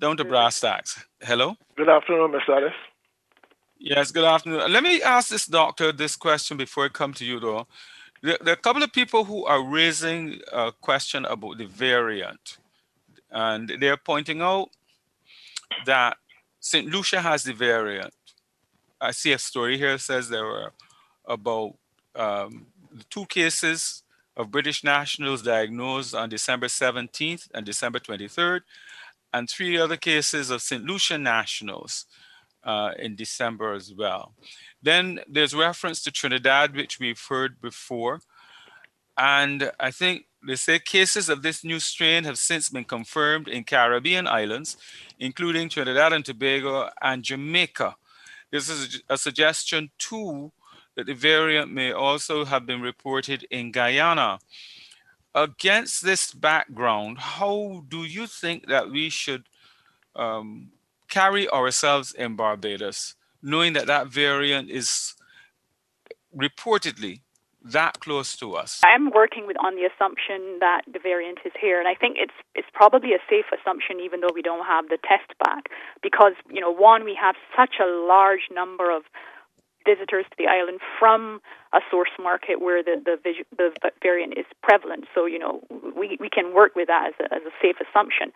down to brass tacks. Hello? Good afternoon, Mr. Alice. Yes, good afternoon. Let me ask this doctor this question before I come to you, though. There are a couple of people who are raising a question about the variant, and they're pointing out that St. Lucia has the variant. I see a story here that says there were about um, 2 cases of British nationals diagnosed on December 17th and December 23rd, and 3 other cases of St. Lucia nationals in December as well. Then there's reference to Trinidad, which we've heard before. And I think they say cases of this new strain have since been confirmed in Caribbean islands, including Trinidad and Tobago and Jamaica. This is a suggestion, too, that the variant may also have been reported in Guyana. Against this background, how do you think that we should um, carry ourselves in Barbados, knowing that that variant is reportedly that close to us? I'm working on the assumption that the variant is here, and I think it's probably a safe assumption, even though we don't have the test back, because one, we have such a large number of visitors to the island from a source market where the variant is prevalent. So we can work with that as a safe assumption.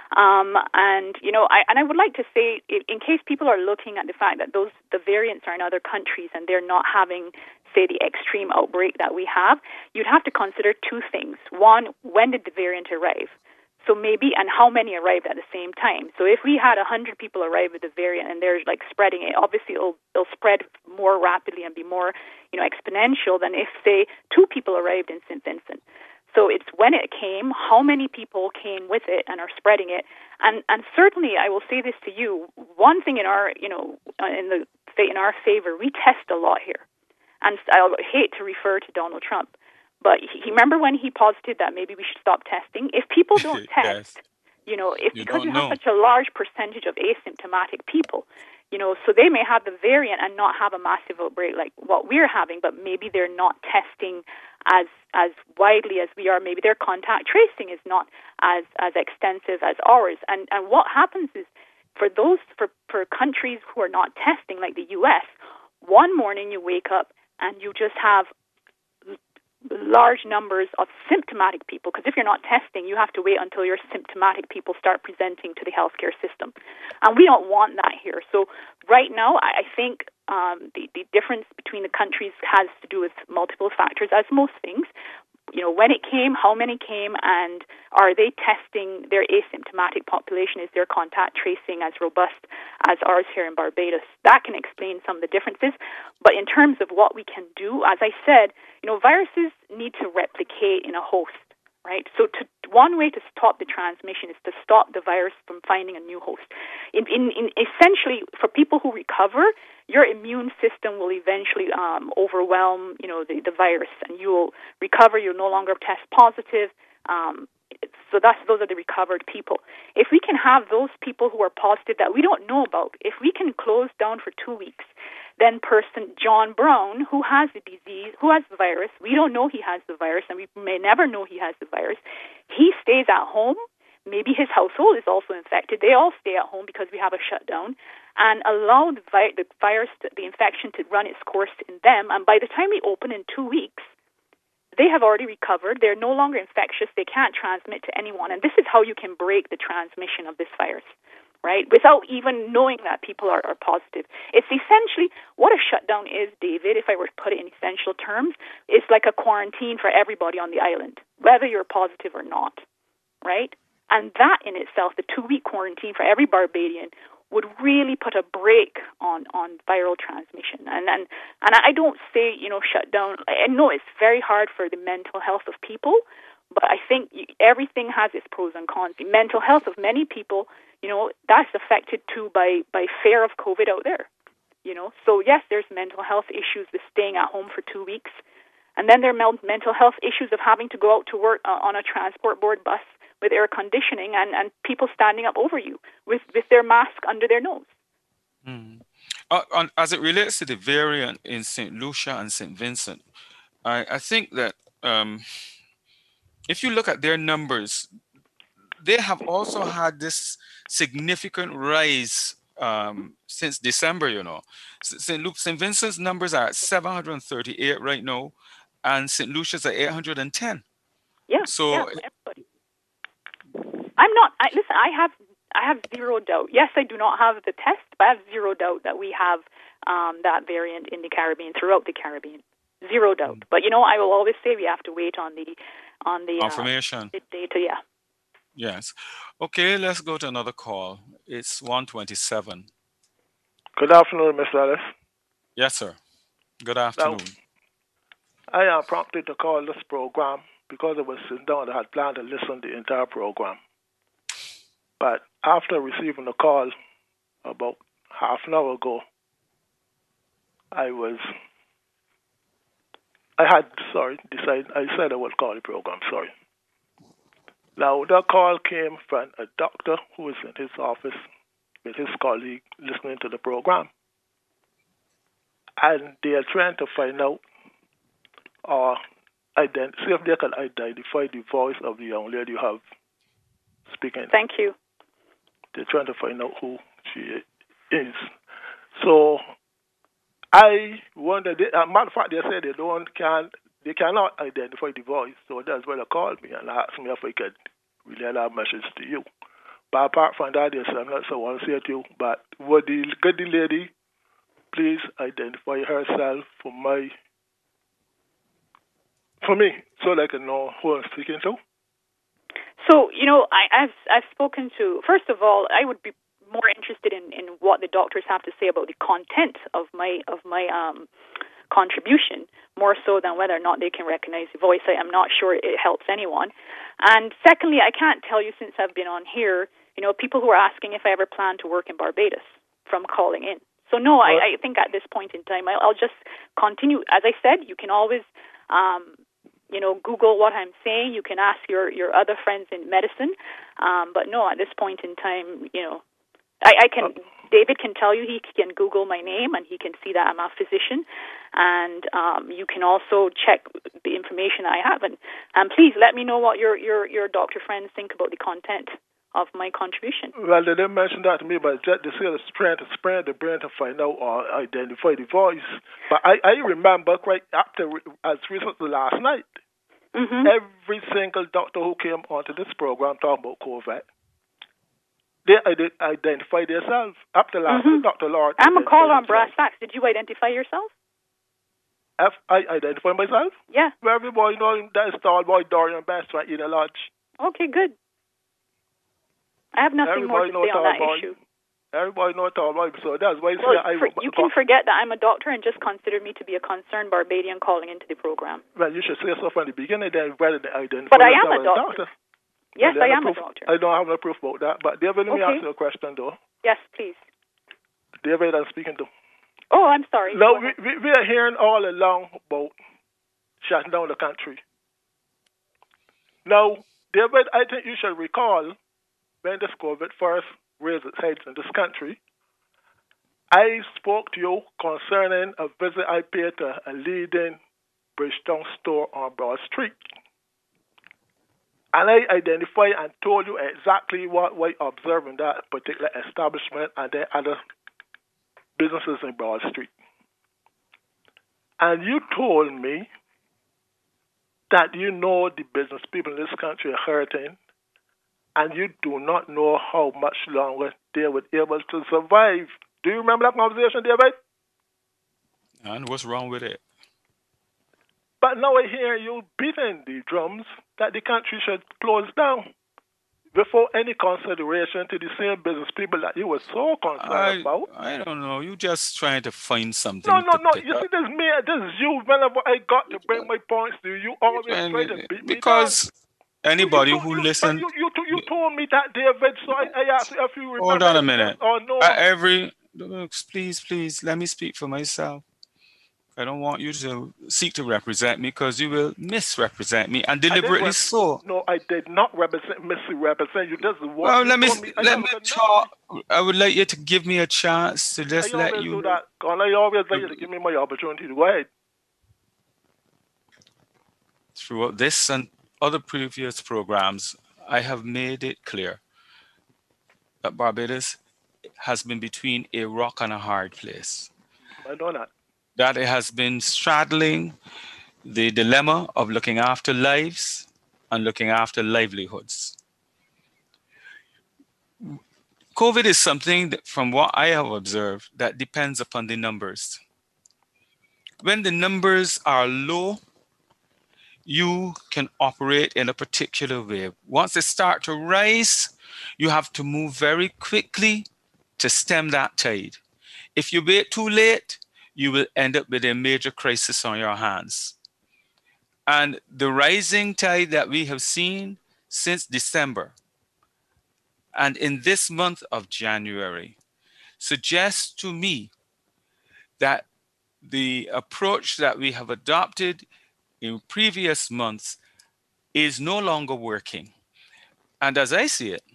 I would like to say, in case people are looking at the fact that the variants are in other countries and they're not having, say, the extreme outbreak that we have, you'd have to consider 2 things. One, when did the variant arrive? So maybe, and how many arrived at the same time? So if we had 100 people arrive with the variant and they're spreading it, obviously it'll spread more rapidly and be more, exponential than if, say, 2 people arrived in St. Vincent. So it's when it came, how many people came with it and are spreading it, and certainly I will say this to you. One thing in our, in our favor, we test a lot here, and I hate to refer to Donald Trump. But remember when he posited that maybe we should stop testing? If people don't test, yes. because you have such a large percentage of asymptomatic people, so they may have the variant and not have a massive outbreak like what we're having, but maybe they're not testing as widely as we are. Maybe their contact tracing is not as extensive as ours. And what happens is for countries who are not testing, like the U.S., one morning you wake up and you just have large numbers of symptomatic people, because if you're not testing, you have to wait until your symptomatic people start presenting to the healthcare system. And we don't want that here. So right now, I think the difference between the countries has to do with multiple factors, as most things. When it came, how many came, and are they testing their asymptomatic population? Is their contact tracing as robust as ours here in Barbados? That can explain some of the differences. But in terms of what we can do, as I said, viruses need to replicate in a host, right? So one way to stop the transmission is to stop the virus from finding a new host. In essentially, for people who recover, your immune system will eventually overwhelm, the virus, and you'll recover. You'll no longer test positive. So those are the recovered people. If we can have those people who are positive that we don't know about, if we can close down for 2 weeks, then person John Brown, who has the disease, who has the virus, we don't know he has the virus, and we may never know he has the virus, he stays at home. Maybe his household is also infected. They all stay at home because we have a shutdown, and allow the virus, the infection, to run its course in them. And by the time we open in 2 weeks, they have already recovered. They're no longer infectious. They can't transmit to anyone. And this is how you can break the transmission of this virus, right? Without even knowing that people are positive. It's essentially what a shutdown is, David, if I were to put it in essential terms, is like a quarantine for everybody on the island, whether you're positive or not, right? And that in itself, the 2-week quarantine for every Barbadian, would really put a brake on viral transmission. And I don't say, shut down. I know it's very hard for the mental health of people, but I think everything has its pros and cons. The mental health of many people, that's affected too by fear of COVID out there. So yes, there's mental health issues with staying at home for 2 weeks. And then there are mental health issues of having to go out to work on a transport board bus with air conditioning and people standing up over you with their mask under their nose. As it relates to the variant in St. Lucia and St. Vincent, I think that if you look at their numbers, they have also had this significant rise since December. St. Vincent's numbers are at 738 right now, and St. Lucia's at 810. Yeah, So everybody. I'm not. Listen, I have zero doubt. Yes, I do not have the test, but I have zero doubt that we have that variant in the Caribbean, throughout the Caribbean. Zero doubt. But I will always say we have to wait on the confirmation data. Yeah. Yes. Okay, let's go to another call. It's 127. Good afternoon, Mr. Ellis. Yes, sir. Good afternoon. Now, I am prompted to call this program because I was sitting down. I had planned to listen to the entire program. But after receiving the call about half an hour ago, I said I would call the program, sorry. Now, that call came from a doctor who was in his office with his colleague listening to the program. And they are trying to find out or see if they can identify the voice of the young lady you have speaking. Thank you. They're trying to find out who she is. So I wonder, matter of fact, they said they cannot identify the voice. So that's why they called me and asked me if I could relay that message to you. But apart from that, they said, I'm not so I want to say to you, but would the good lady please identify herself for me, so that I can know who I'm speaking to? So, I've spoken to, first of all, I would be more interested in what the doctors have to say about the content of my contribution, more so than whether or not they can recognize the voice. I am not sure it helps anyone. And secondly, I can't tell you, since I've been on here, people who are asking if I ever plan to work in Barbados from calling in. So no, I think at this point in time, I'll just continue. As I said, you can always Google what I'm saying. You can ask your other friends in medicine. But no, at this point in time, I can. David can tell you, he can Google my name and he can see that I'm a physician. And you can also check the information I have. And please let me know what your doctor friends think about the content of my contribution. Well, they didn't mention that to me, but they say it's trying to spread the brain to find out or identify the voice. But I remember quite as recently last night, every single doctor who came onto this program talking about COVID, they identified themselves. Up to last night, Dr. Lord. I'm a caller on Brass Tacks. Did you identify yourself? If I identify myself? Yeah. Well, everybody knows that is tall boy Dorian Best right in the lodge. Okay, good. I have nothing more to say on that issue. Everybody knows tall boy, so that's why you can forget that I'm a doctor and just consider me to be a concerned Barbadian calling into the program. Well, you should say so from the beginning then rather than identify But I am a doctor. Yes, I am a doctor. I don't have no proof about that. But David, let me ask you a question, though. Yes, please. David, I'm speaking to. Oh, I'm sorry. No, we are hearing all along about shutting down the country. Now, David, I think you should recall when this COVID first raised its head in this country, I spoke to you concerning a visit I paid to a leading Bridgetown store on Broad Street. And I identified and told you exactly what I observed in that particular establishment and the other businesses in Broad Street. And you told me that you know the business people in this country are hurting and you do not know how much longer they would be able to survive. Do you remember that conversation, David? And what's wrong with it? But now I hear you beating the drums that the country should close down before any consideration to the same business people that you were so concerned about. I don't know. You just trying to find something. No. You see, this is you. Whenever I got to bring my points to you, always try to beat me because anybody who listens... You told me that, David, so I asked you if you remember. Hold on a minute. Or no. Please, let me speak for myself. I don't want you to seek to represent me because you will misrepresent me and deliberately so. No, I did not misrepresent you. This is what well, let me talk. I would like you to give me a chance to just let you. Do that. I always like you to give me my opportunity to go ahead. Throughout this and other previous programs, I have made it clear that Barbados has been between a rock and a hard place. I know that. That it has been straddling the dilemma of looking after lives and looking after livelihoods. COVID is something that, from what I have observed, that depends upon the numbers. When the numbers are low, you can operate in a particular way. Once they start to rise, you have to move very quickly to stem that tide. If you wait too late, you will end up with a major crisis on your hands. And the rising tide that we have seen since December and in this month of January suggests to me that the approach that we have adopted in previous months is no longer working. And as I see it,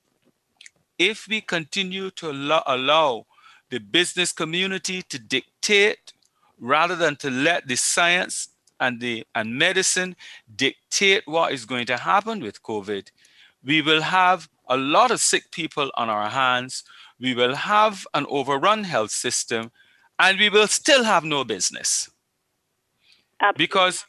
if we continue to allow the business community to dictate rather than to let the science and medicine dictate what is going to happen with COVID, we will have a lot of sick people on our hands. We will have an overrun health system, and we will still have no business. Absolutely. Because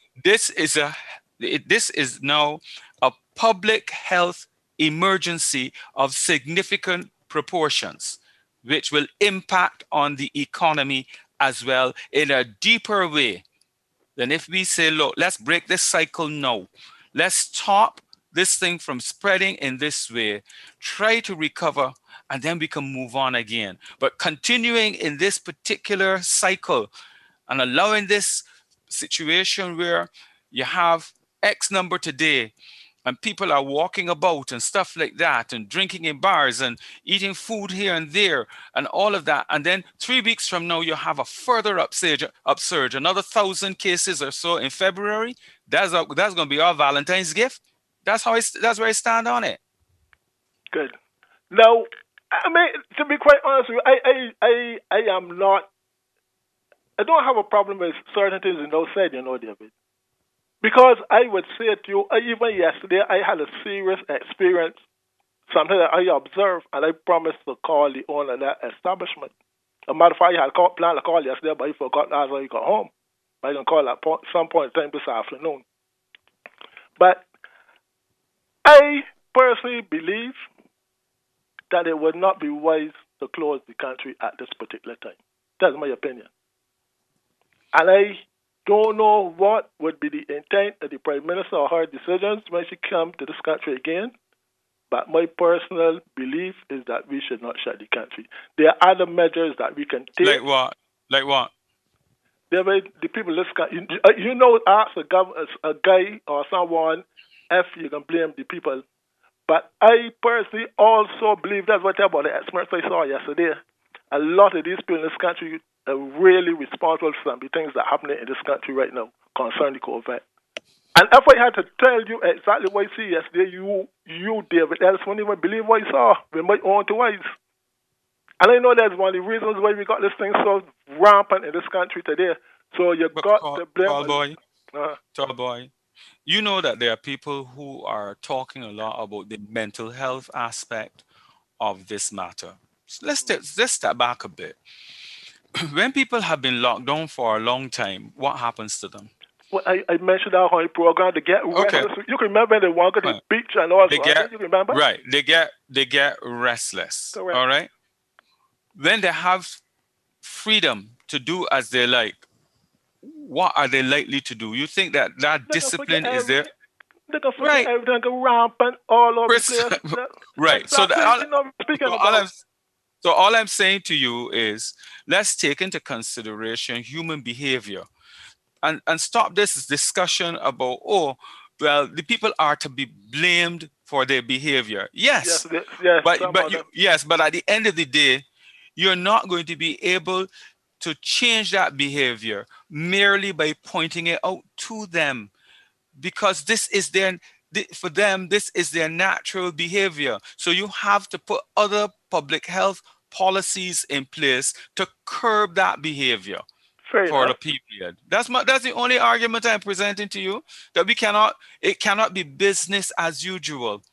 this is now a public health emergency of significant proportions, which will impact on the economy as well in a deeper way than if we say, look, let's break this cycle now. Let's stop this thing from spreading in this way, try to recover, and then we can move on again. But continuing in this particular cycle and allowing this situation where you have X number today and people are walking about and stuff like that and drinking in bars and eating food here and there and all of that. And then 3 weeks from now, you have a further upsurge, another 1,000 cases or so in February. That's going to be our Valentine's gift. That's where I stand on it. Good. Now, I mean, to be quite honest with you, I don't have a problem with certain things you said, David. Because I would say to you, even yesterday, I had a serious experience, something that I observed, and I promised to call the owner of that establishment. As a matter of fact, I had planned to call yesterday, but I forgot as I got home. I can call at some point in time this afternoon. But I personally believe that it would not be wise to close the country at this particular time. That's my opinion. And I don't know what would be the intent of the Prime Minister or her decisions when she comes to this country again. But my personal belief is that we should not shut the country. There are other measures that we can take. Like what? Like what? The people in this country, ask a guy or someone if you can blame the people. But I personally also believe that's what about the experts I saw yesterday. A lot of these people in this country are really responsible for some of the things that are happening in this country right now concerning COVID. And if I had to tell you exactly what I see yesterday, you David Ellis, won't even believe what I saw with my own two eyes. And I know that's one of the reasons why we got this thing so rampant in this country today. So you got to blame. Tall boy. You know that there are people who are talking a lot about the mental health aspect of this matter. So let's step back a bit. When people have been locked down for a long time, what happens to them? Well, I mentioned our whole program to get restless. You can remember they want to go to the beach and all that. You remember? Right. They get restless. Correct. All right. When they have freedom to do as they like, what are they likely to do? You think that discipline is there? They can forget everything, go rampant all over the place. Right. So all I'm saying to you is, let's take into consideration human behavior, and stop this discussion about, the people are to be blamed for their behavior. Yes, but at the end of the day, you're not going to be able to change that behavior merely by pointing it out to them, because this is their natural behavior. So you have to put other public health policies in place to curb that behavior for the period. That's the only argument I'm presenting to you, that it cannot be business as usual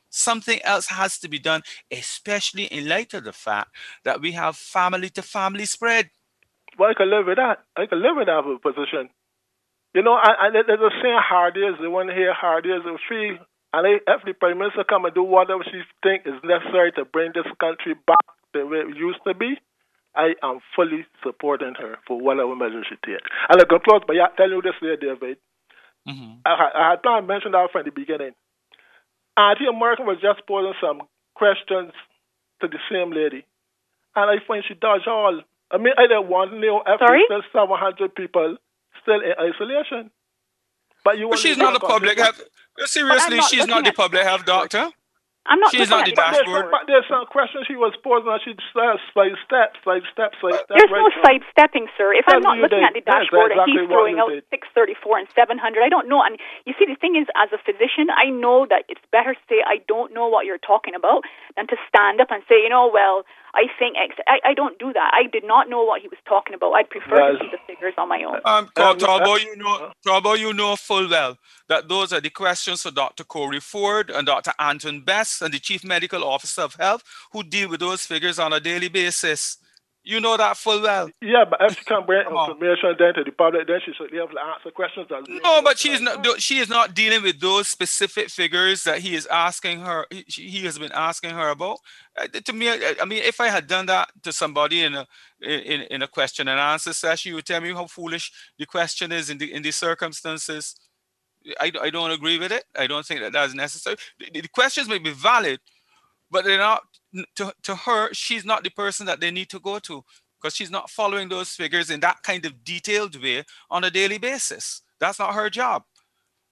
Something else has to be done, especially in light of the fact that we have family to family spread. Well, I can live with that. I can live with that position. You know, there's a saying, hard is the one here, hard is the free. And if the Prime Minister come and do whatever she think is necessary to bring this country back the way it used to be, I am fully supporting her for whatever measures she takes. And I can close by telling you this here, David. Mm-hmm. I had planned to mention that from the beginning. Auntie American was just posing some questions to the same lady. And I find she dodged all. I mean, I didn't want to know if there's 700 people still in isolation. But she's not the public health. Seriously, she's not the public health doctor. I'm not. She's not the dashboard. But there's some questions she was posing, and she sidestep. There's no sidestepping, sir. If I'm not looking at the dashboard and he's throwing out 634 and 700, I don't know. And you see, the thing is, as a physician, I know that it's better to say I don't know what you're talking about than to stand up and say, well, I think X. I don't do that. I did not know what he was talking about. I'd prefer to see the figures on my own. Talbot, you know full well that those are the questions for Dr. Corey Ford and Dr. Anton Best and the Chief Medical Officer of Health who deal with those figures on a daily basis. You know that full well. Yeah, but if she can bring information then to the public, then she should be able to answer questions. No, but she is not dealing with those specific figures that he is asking her. He has been asking her about. To me, I mean, if I had done that to somebody in a question and answer session, you would tell me how foolish the question is in the circumstances. I don't agree with it. I don't think that is necessary. The questions may be valid, but they're not. To her, she's not the person that they need to go to because she's not following those figures in that kind of detailed way on a daily basis. That's not her job.